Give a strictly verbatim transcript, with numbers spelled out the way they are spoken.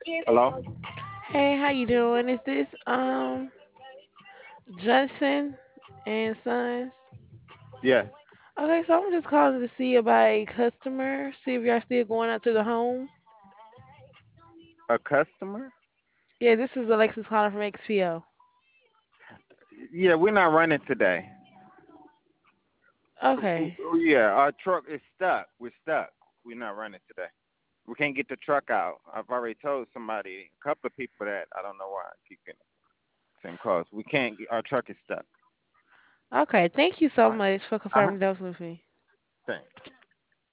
Hello? Hey, how you doing? Is this um Johnson and Sons? Yes. Okay, so I'm just calling to see about a customer, see if y'all still going out to the home. A customer? Yeah, this is Alexis calling from X P O. Yeah, we're not running today. Okay. Yeah, our truck is stuck. We're stuck. We're not running today. We can't get the truck out. I've already told somebody, a couple of people that I don't know why I keep getting same calls. We can't. Get, our truck is stuck. Okay, thank you so All right. much for Uh huh. confirming those with me. Thanks.